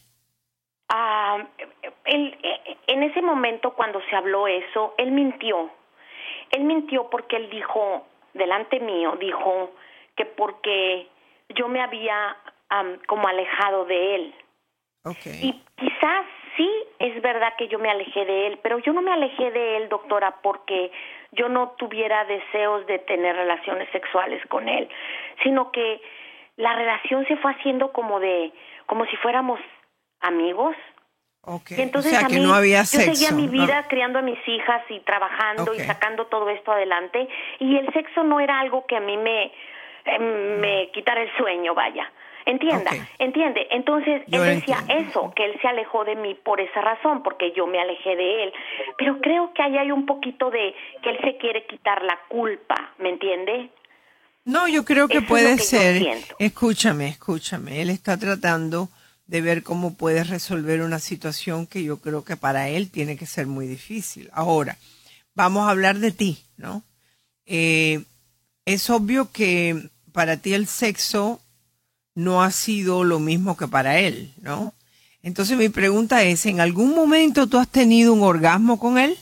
Ah, él, en ese momento cuando se habló eso, él mintió. Él mintió porque él dijo, delante mío, dijo que porque yo me había um, como alejado de él. Okay. Y quizás sí es verdad que yo me alejé de él, pero yo no me alejé de él, doctora, porque yo no tuviera deseos de tener relaciones sexuales con él, sino que la relación se fue haciendo como de, como si fuéramos amigos. Okay. Y entonces o sea, a que mí, no había yo sexo. seguía mi vida ¿no? criando a mis hijas y trabajando Okay. y sacando todo esto adelante, y el sexo no era algo que a mí me, eh, me quitara el sueño, vaya. Entienda, Okay. entiende. Entonces, Yo él decía entiendo. eso, que él se alejó de mí por esa razón, porque yo me alejé de él. Pero creo que ahí hay un poquito de que él se quiere quitar la culpa, ¿me entiende? No, yo creo que Eso es puede lo que yo ser. siento. Escúchame, escúchame. Él está tratando de ver cómo puede resolver una situación que yo creo que para él tiene que ser muy difícil. Ahora, vamos a hablar de ti, ¿no? Eh, es obvio que para ti el sexo no ha sido lo mismo que para él, ¿no? Entonces mi pregunta es, ¿en algún momento tú has tenido un orgasmo con él?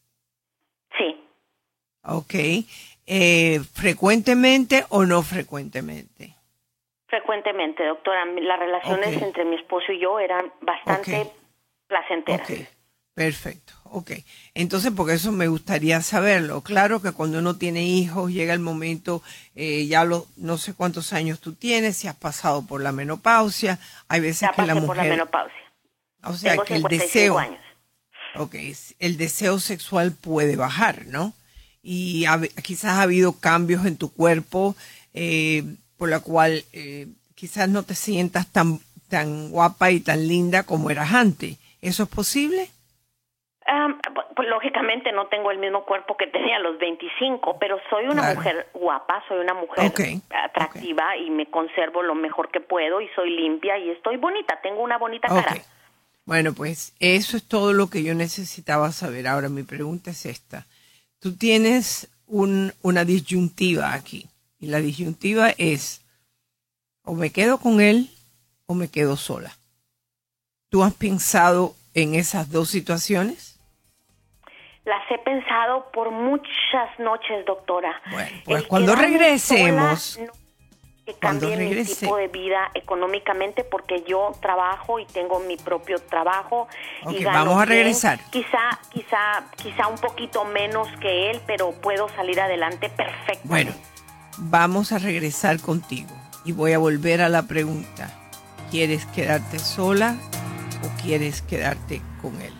Sí. Ok. Eh, ¿frecuentemente o no frecuentemente? Frecuentemente, doctora. Las relaciones Okay. entre mi esposo y yo eran bastante Ok. placenteras. Ok, perfecto, ok. Entonces, porque eso me gustaría saberlo. Claro que cuando uno tiene hijos, llega el momento, eh, ya lo, no sé cuántos años tú tienes, si has pasado por la menopausia, hay veces Ya que la pasé mujer... por la menopausia. O sea, Tengo que el cincuenta y cinco deseo... años. Ok, el deseo sexual puede bajar, ¿no? Y ha- quizás ha habido cambios en tu cuerpo, eh, por la cual eh, quizás no te sientas tan, tan guapa y tan linda como eras antes. ¿Eso es posible? Um, pues lógicamente no tengo el mismo cuerpo que tenía a los veinticinco, pero soy una Claro. mujer guapa, soy una mujer Okay. atractiva y me conservo lo mejor que puedo y soy limpia y estoy bonita, tengo una bonita cara. Ok. Bueno, pues eso es todo lo que yo necesitaba saber. Ahora mi pregunta es esta. Tú tienes un, una disyuntiva aquí y la disyuntiva es o me quedo con él o me quedo sola. ¿Tú has pensado en esas dos situaciones? Las he pensado por muchas noches, doctora. Bueno, pues El cuando quedarme regresemos, sola, no, que cuando cambie mi regrese- tipo de vida económicamente porque yo trabajo y tengo mi propio trabajo Ok, y gano vamos a bien. regresar. Quizá, quizá, quizá un poquito menos que él, pero puedo salir adelante perfecto. bueno, vamos a regresar contigo y voy a volver a la pregunta. ¿Quieres quedarte sola o quieres quedarte con él?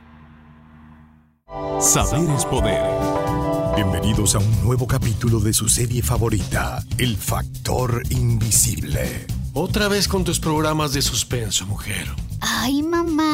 Saber es poder. Bienvenidos a un nuevo capítulo de su serie favorita, El Factor Invisible. Otra vez con tus programas de suspenso, mujer. Ay, mamá.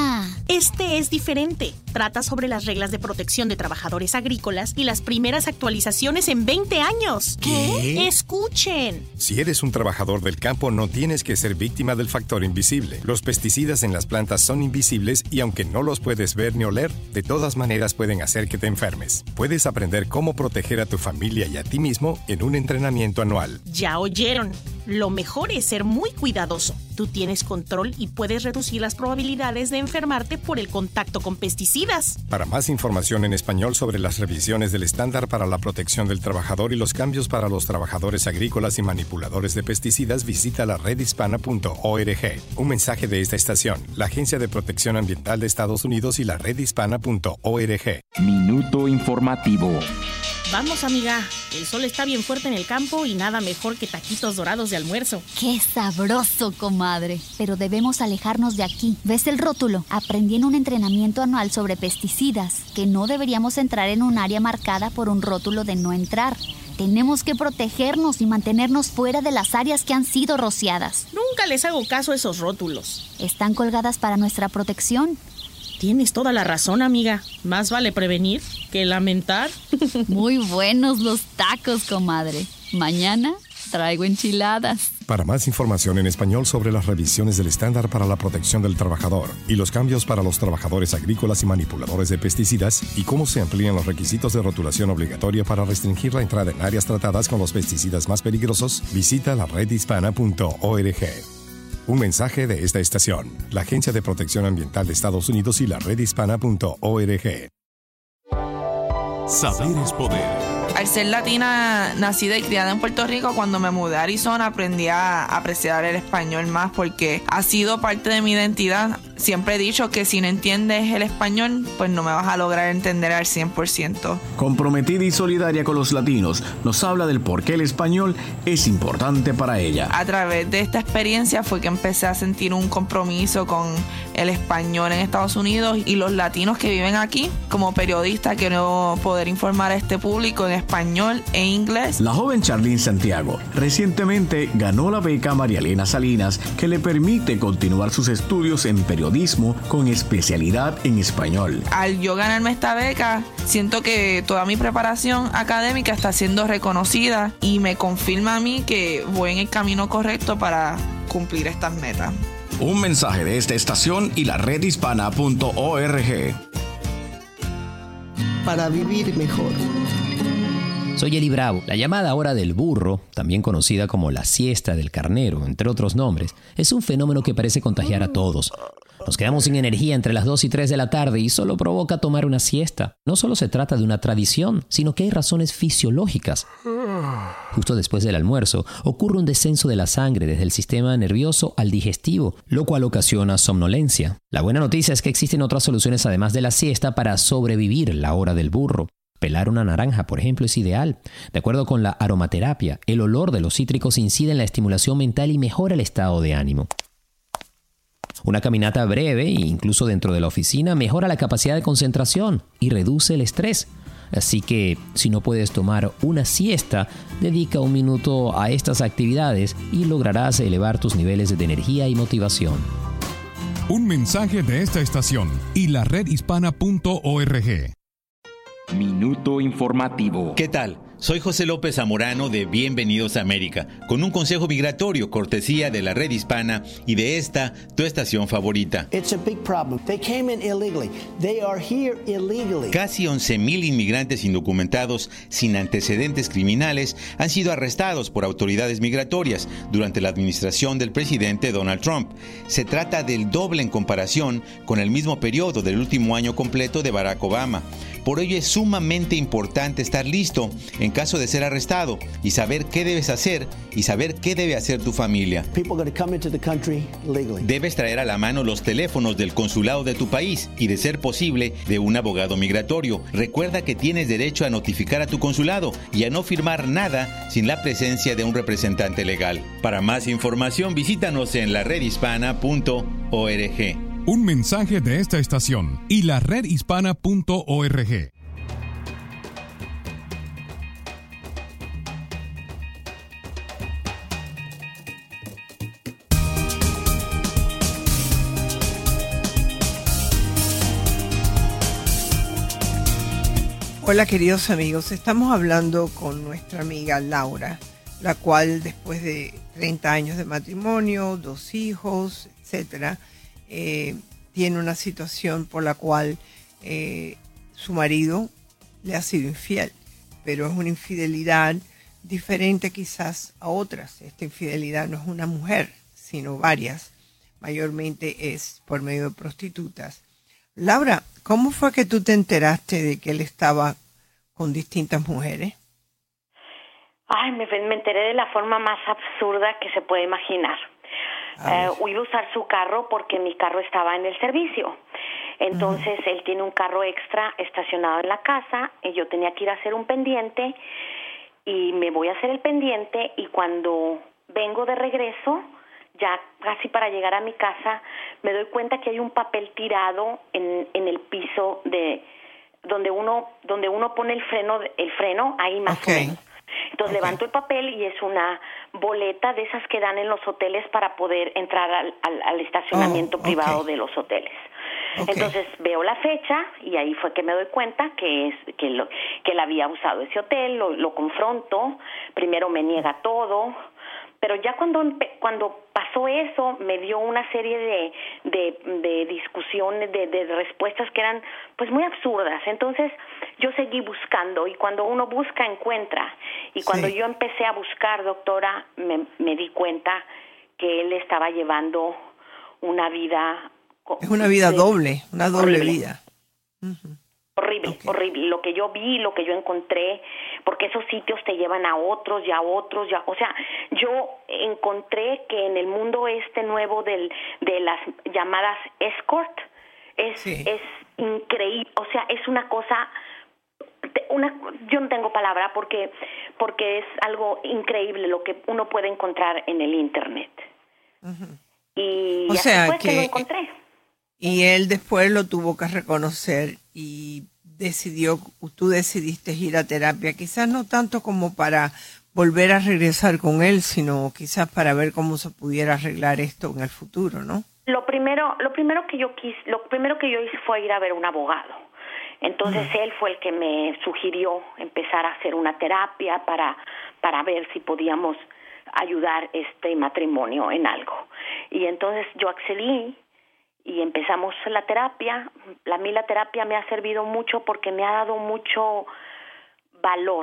Este es diferente. Trata sobre las reglas de protección de trabajadores agrícolas y las primeras actualizaciones en veinte años. ¿Qué? Escuchen. Si eres un trabajador del campo, no tienes que ser víctima del factor invisible. Los pesticidas en las plantas son invisibles y aunque no los puedes ver ni oler, de todas maneras pueden hacer que te enfermes. Puedes aprender cómo proteger a tu familia y a ti mismo en un entrenamiento anual. Ya oyeron. Lo mejor es ser muy cuidadoso. Tú tienes control y puedes reducir las probabilidades de enfermarte por el contacto con pesticidas. Para más información en español sobre las revisiones del estándar para la protección del trabajador y los cambios para los trabajadores agrícolas y manipuladores de pesticidas, visita la red hispana punto org. Un mensaje de esta estación, la Agencia de Protección Ambiental de Estados Unidos y la red hispana punto org. Minuto informativo. Vamos, amiga. El sol está bien fuerte en el campo y nada mejor que taquitos dorados de almuerzo. ¡Qué sabroso, comadre! Pero debemos alejarnos de aquí. ¿Ves el rótulo? Aprendí en un entrenamiento anual sobre pesticidas que no deberíamos entrar en un área marcada por un rótulo de no entrar. Tenemos que protegernos y mantenernos fuera de las áreas que han sido rociadas. Nunca les hago caso a esos rótulos. Están colgadas para nuestra protección. Tienes toda la razón, amiga. Más vale prevenir que lamentar. Muy buenos los tacos, comadre. Mañana traigo enchiladas. Para más información en español sobre las revisiones del estándar para la protección del trabajador y los cambios para los trabajadores agrícolas y manipuladores de pesticidas y cómo se amplían los requisitos de rotulación obligatoria para restringir la entrada en áreas tratadas con los pesticidas más peligrosos, visita la red hispana punto org. Un mensaje de esta estación, la Agencia de Protección Ambiental de Estados Unidos y la red hispana punto org. Saber es poder. Al ser latina, nacida y criada en Puerto Rico, cuando me mudé a Arizona aprendí a apreciar el español más porque ha sido parte de mi identidad. Siempre he dicho que si no entiendes el español, pues no me vas a lograr entender al cien por ciento. Comprometida y solidaria con los latinos, nos habla del por qué el español es importante para ella. A través de esta experiencia fue que empecé a sentir un compromiso con el español en Estados Unidos y los latinos que viven aquí. Como periodista quiero poder informar a este público en español e inglés. La joven Charlene Santiago recientemente ganó la beca María Elena Salinas, que le permite continuar sus estudios en periodismo con especialidad en español. Al yo ganarme esta beca, siento que toda mi preparación académica está siendo reconocida y me confirma a mí que voy en el camino correcto para cumplir estas metas. Un mensaje de esta estación y la red hispana punto org. Para vivir mejor. Soy Eli Bravo. La llamada hora del burro, también conocida como la siesta del carnero, entre otros nombres, es un fenómeno que parece contagiar a todos. Nos quedamos sin energía entre las dos y tres de la tarde y solo provoca tomar una siesta. No solo se trata de una tradición, sino que hay razones fisiológicas. Justo después del almuerzo, ocurre un descenso de la sangre desde el sistema nervioso al digestivo, lo cual ocasiona somnolencia. La buena noticia es que existen otras soluciones además de la siesta para sobrevivir la hora del burro. Pelar una naranja, por ejemplo, es ideal. De acuerdo con la aromaterapia, el olor de los cítricos incide en la estimulación mental y mejora el estado de ánimo. Una caminata breve, incluso dentro de la oficina, mejora la capacidad de concentración y reduce el estrés. Así que, si no puedes tomar una siesta, dedica un minuto a estas actividades y lograrás elevar tus niveles de energía y motivación. Un mensaje de esta estación y la red hispana punto org. Minuto informativo. ¿Qué tal? Soy José López Zamorano de Bienvenidos a América, con un consejo migratorio cortesía de la red hispana y de esta, tu estación favorita. It's a big problem. They came in illegally. They are here illegally. Casi once mil inmigrantes indocumentados sin antecedentes criminales han sido arrestados por autoridades migratorias durante la administración del presidente Donald Trump. Se trata del doble en comparación con el mismo periodo del último año completo de Barack Obama. Por ello es sumamente importante estar listo en caso de ser arrestado y saber qué debes hacer y saber qué debe hacer tu familia. Debes traer a la mano los teléfonos del consulado de tu país y, de ser posible, de un abogado migratorio. Recuerda que tienes derecho a notificar a tu consulado y a no firmar nada sin la presencia de un representante legal. Para más información, visítanos en la red hispana punto org. Un mensaje de esta estación y la red hispana punto org. Hola queridos amigos, estamos hablando con nuestra amiga Laura, la cual después de treinta años de matrimonio, dos hijos, etcétera, eh, tiene una situación por la cual eh, su marido le ha sido infiel, pero es una infidelidad diferente quizás a otras. Esta infidelidad no es una mujer, sino varias, mayormente es por medio de prostitutas. Laura, ¿cómo fue que tú te enteraste de que él estaba con distintas mujeres? Ay, me, me enteré de la forma más absurda que se puede imaginar. Eh, iba a usar su carro porque mi carro estaba en el servicio. Entonces, uh-huh. él tiene un carro extra estacionado en la casa y yo tenía que ir a hacer un pendiente y me voy a hacer el pendiente y cuando vengo de regreso, ya casi para llegar a mi casa, me doy cuenta que hay un papel tirado en, en el piso de donde uno donde uno pone el freno el freno ahí más okay. o menos. Entonces okay. levanto el papel y es una boleta de esas que dan en los hoteles para poder entrar al, al, al estacionamiento oh, privado okay. de los hoteles. Okay. Entonces veo la fecha y ahí fue que me doy cuenta que es que lo, que él había usado ese hotel, lo, lo confronto, primero me niega todo, pero ya cuando cuando pasó eso me dio una serie de de, de discusiones, de, de respuestas que eran pues muy absurdas. Entonces yo seguí buscando y cuando uno busca encuentra y cuando sí. yo empecé a buscar, doctora, me, me di cuenta que él estaba llevando una vida es una vida de, doble, una doble horrible. vida. Uh-huh. Horrible, okay. horrible. Lo que yo vi, lo que yo encontré, porque esos sitios te llevan a otros y a otros, ya, o sea, yo encontré que en el mundo este nuevo del de las llamadas escort es sí. es increíble, o sea, es una cosa, una, yo no tengo palabra porque porque es algo increíble lo que uno puede encontrar en el internet. Uh-huh. Y o así sea fue que, que lo encontré. Y él después lo tuvo que reconocer y decidió, tú decidiste ir a terapia, quizás no tanto como para volver a regresar con él, sino quizás para ver cómo se pudiera arreglar esto en el futuro, ¿no? Lo primero, lo primero que yo quise, lo primero que yo hice fue ir a ver un abogado. Entonces uh-huh. él fue el que me sugirió empezar a hacer una terapia para para ver si podíamos ayudar este matrimonio en algo. Y entonces yo accedí y empezamos la terapia. A mí la terapia me ha servido mucho porque me ha dado mucho valor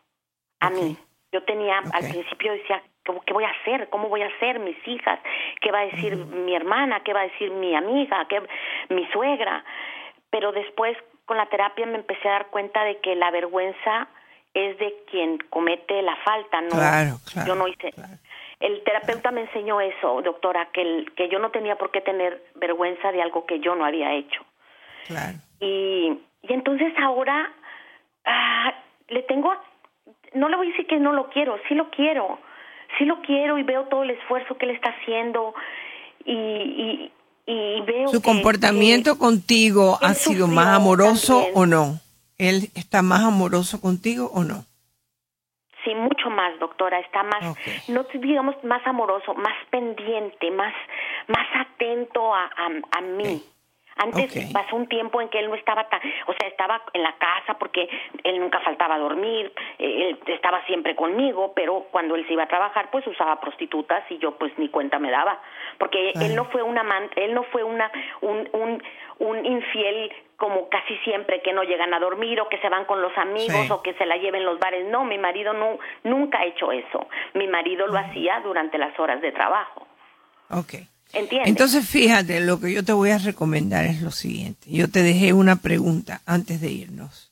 a okay. mí. Yo tenía, okay. al principio decía, ¿qué voy a hacer? ¿Cómo voy a hacer? Mis hijas, ¿qué va a decir uh-huh. mi hermana? ¿Qué va a decir mi amiga? ¿Qué, mi suegra? Pero después con la terapia me empecé a dar cuenta de que la vergüenza es de quien comete la falta, no, claro, claro, yo no hice. Claro. El terapeuta me enseñó eso, doctora, que el, que yo no tenía por qué tener vergüenza de algo que yo no había hecho. Claro. Y, y entonces ahora ah, le tengo, no le voy a decir que no lo quiero, sí lo quiero, sí lo quiero y veo todo el esfuerzo que él está haciendo y, y, y veo su que, comportamiento que contigo ha sido más amoroso también. ¿O no? ¿Él está más amoroso contigo o no? Sí, mucho más, doctora, está más, okay. no digamos más amoroso, más pendiente, más más atento a, a, a mí. Okay. Antes okay. pasó un tiempo en que él no estaba tan, o sea, estaba en la casa porque él nunca faltaba a dormir, él estaba siempre conmigo, pero cuando él se iba a trabajar, pues usaba prostitutas y yo pues ni cuenta me daba, porque Ay. él no fue un amante, él no fue una un un un infiel como casi siempre, que no llegan a dormir o que se van con los amigos sí. o que se la lleven los bares. No, mi marido no nunca ha hecho eso. Mi marido lo uh-huh. hacía durante las horas de trabajo. Okay. ¿Entiendes? Entonces, fíjate, lo que yo te voy a recomendar es lo siguiente. Yo te dejé una pregunta antes de irnos.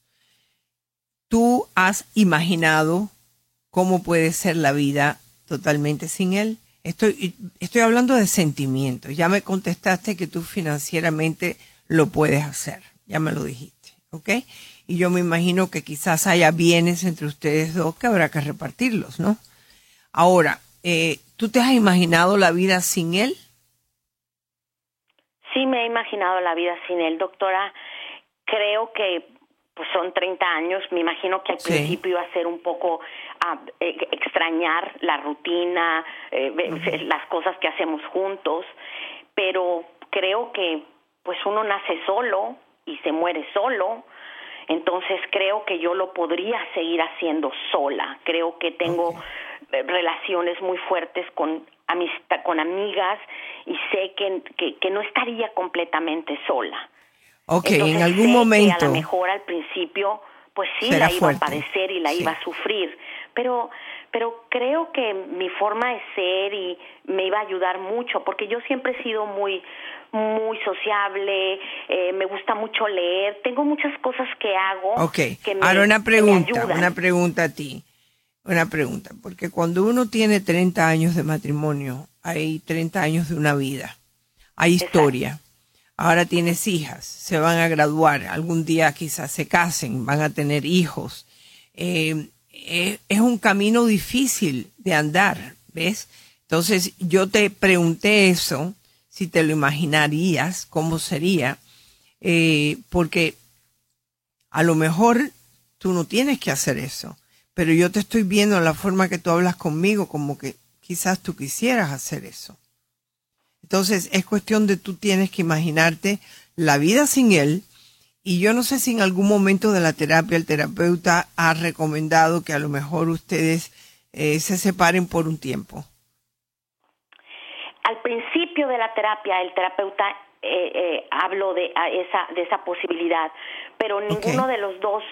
¿Tú has imaginado cómo puede ser la vida totalmente sin él? Estoy, estoy hablando de sentimientos. Ya me contestaste que tú financieramente lo puedes hacer. Ya me lo dijiste, ¿ok? Y yo me imagino que quizás haya bienes entre ustedes dos que habrá que repartirlos, ¿no? Ahora, eh, ¿tú te has imaginado la vida sin él? Sí, me he imaginado la vida sin él, doctora. Creo que pues son treinta años. Me imagino que al sí. principio iba a ser un poco uh, eh, extrañar la rutina, eh, uh-huh. las cosas que hacemos juntos, pero creo que pues uno nace solo y se muere solo Entonces creo que yo lo podría seguir haciendo sola. Creo que tengo okay. relaciones muy fuertes con amistad, con amigas, y sé que, que, que no estaría completamente sola. Ok, Entonces, en algún sé momento. Que a lo mejor al principio, pues sí, será la iba fuerte. a padecer y la sí. iba a sufrir. Pero, pero creo que mi forma de ser y me iba a ayudar mucho, porque yo siempre he sido muy, muy sociable, eh, me gusta mucho leer, tengo muchas cosas que hago. Ok, que me, ahora una pregunta, me una pregunta a ti. Una pregunta, porque cuando uno tiene treinta años de matrimonio, hay treinta años de una vida, hay historia. Exacto. Ahora tienes hijas, se van a graduar, algún día quizás se casen, van a tener hijos. Eh, es, es un camino difícil de andar, ¿ves? Entonces yo te pregunté eso, si te lo imaginarías, cómo sería, eh, porque a lo mejor tú no tienes que hacer eso, pero yo te estoy viendo en la forma que tú hablas conmigo, como que quizás tú quisieras hacer eso. Entonces es cuestión de tú tienes que imaginarte la vida sin él, y yo no sé si en algún momento de la terapia el terapeuta ha recomendado que a lo mejor ustedes eh, se separen por un tiempo. Al principio de la terapia el terapeuta eh, eh, habló de esa, de esa posibilidad, pero ninguno okay. de los dos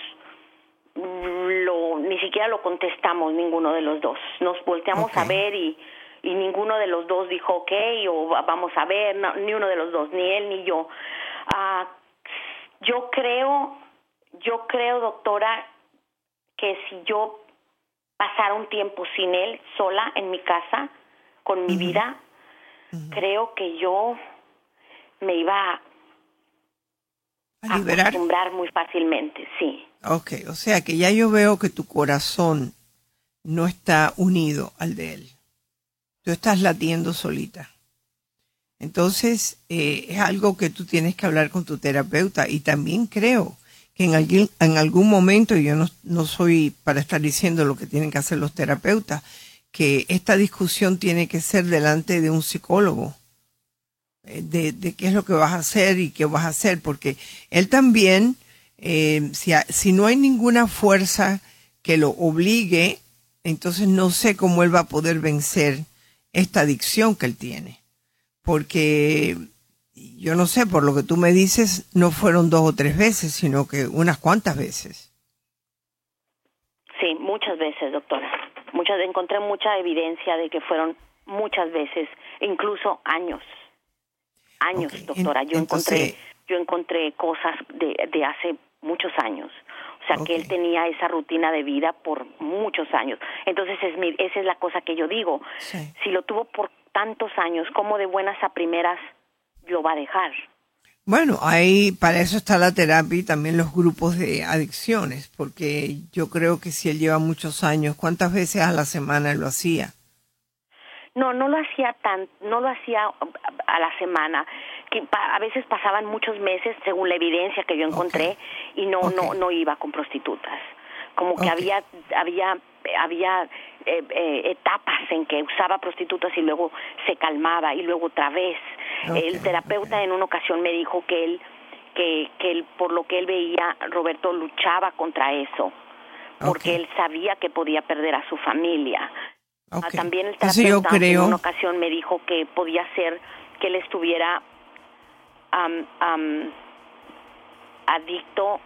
lo, ni siquiera lo contestamos, ninguno de los dos. Nos volteamos okay. a ver y y ninguno de los dos dijo ok o vamos a ver, no, ni uno de los dos, ni él ni yo. Uh, yo creo, yo creo, doctora, que si yo pasara un tiempo sin él, sola en mi casa, con mi uh-huh. vida, uh-huh. creo que yo me iba a, a liberar, acostumbrar muy fácilmente, sí. Ok, o sea que ya yo veo que tu corazón no está unido al de él. Tú estás latiendo solita. Entonces, eh, es algo que tú tienes que hablar con tu terapeuta. Y también creo que en algún, en algún momento, y yo no, no soy para estar diciendo lo que tienen que hacer los terapeutas, que esta discusión tiene que ser delante de un psicólogo, eh, de, de qué es lo que vas a hacer y qué vas a hacer. Porque él también, eh, si, a, si no hay ninguna fuerza que lo obligue, entonces no sé cómo él va a poder vencer esta adicción que él tiene, porque yo no sé, por lo que tú me dices, no fueron dos o tres veces, sino que unas cuantas veces. Sí, muchas veces, doctora. Muchas, encontré mucha evidencia de que fueron muchas veces, incluso años. Años, okay. doctora. Yo Entonces, encontré, yo encontré cosas de, de hace muchos años. O sea, okay. que él tenía esa rutina de vida por muchos años. Entonces, es mi, esa es la cosa que yo digo. Sí. Si lo tuvo por tantos años, ¿cómo de buenas a primeras lo va a dejar? Bueno, ahí para eso está la terapia y también los grupos de adicciones, porque yo creo que si él lleva muchos años, ¿cuántas veces a la semana lo hacía? No, no lo hacía tan, no lo hacía a la semana. Que a veces pasaban muchos meses, según la evidencia que yo encontré, okay. y no, okay. no, no iba con prostitutas. Como que okay. había, había, había eh, eh, etapas en que usaba prostitutas y luego se calmaba y luego otra vez. Okay. El terapeuta okay. en una ocasión me dijo que él, que, que él, por lo que él veía, Roberto luchaba contra eso, porque okay. él sabía que podía perder a su familia. Okay. También el terapeuta creo... en una ocasión me dijo que podía ser que él estuviera um, um, adicto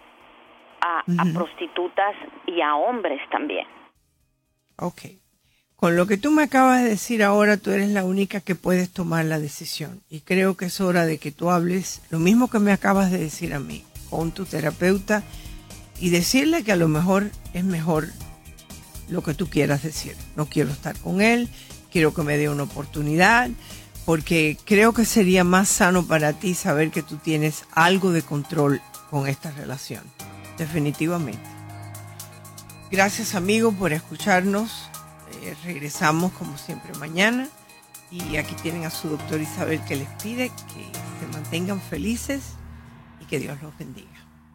a, uh-huh. a prostitutas y a hombres también. Ok. Con lo que tú me acabas de decir ahora, tú eres la única que puedes tomar la decisión. Y creo que es hora de que tú hables lo mismo que me acabas de decir a mí, con tu terapeuta, y decirle que a lo mejor es mejor lo que tú quieras decir. No quiero estar con él, quiero que me dé una oportunidad, porque creo que sería más sano para ti saber que tú tienes algo de control con esta relación. Definitivamente. Gracias, amigo, por escucharnos. Eh, regresamos como siempre mañana y aquí tienen a su doctor Isabel, que les pide que se mantengan felices y que Dios los bendiga.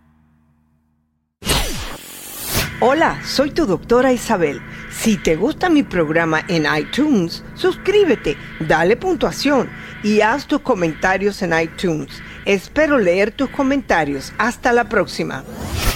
Hola, soy tu doctora Isabel. Si te gusta mi programa en iTunes, suscríbete, dale puntuación y haz tus comentarios en iTunes. Espero leer tus comentarios. Hasta la próxima.